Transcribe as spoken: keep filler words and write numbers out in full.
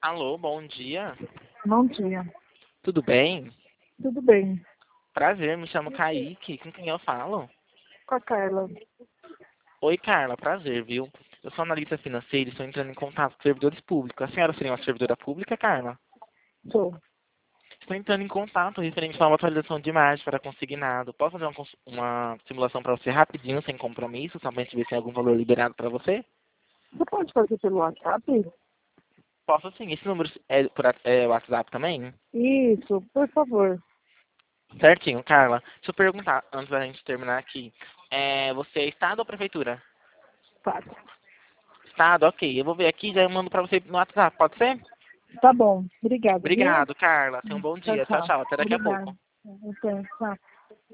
Alô, bom dia. Bom dia. Tudo bem? Tudo bem? Prazer, me chamo Kaique. Com quem eu falo? Com a Carla. Oi, Carla, prazer, viu? Eu sou analista financeira e estou entrando em contato com servidores públicos. A senhora seria uma servidora pública, Carla? Sou. Estou entrando em contato referente a uma atualização de imagem para consignado. Posso fazer uma, cons- uma simulação para você rapidinho, sem compromisso, só para a gente ver se tem algum valor liberado para você? Você pode fazer pelo WhatsApp? Posso sim. Esse número é por a- é WhatsApp também? Isso, por favor. Certinho, Carla. Deixa eu perguntar, antes da gente terminar aqui. É, você é Estado ou Prefeitura? Tá. Estado, ok. Eu vou ver aqui e já mando pra você no WhatsApp, pode ser? Tá bom. Obrigada, viu? Obrigado, Carla. Tenha um bom Tchau, dia. Tchau, tchau. tchau. Até daqui a Obrigada. pouco. Até, tchau.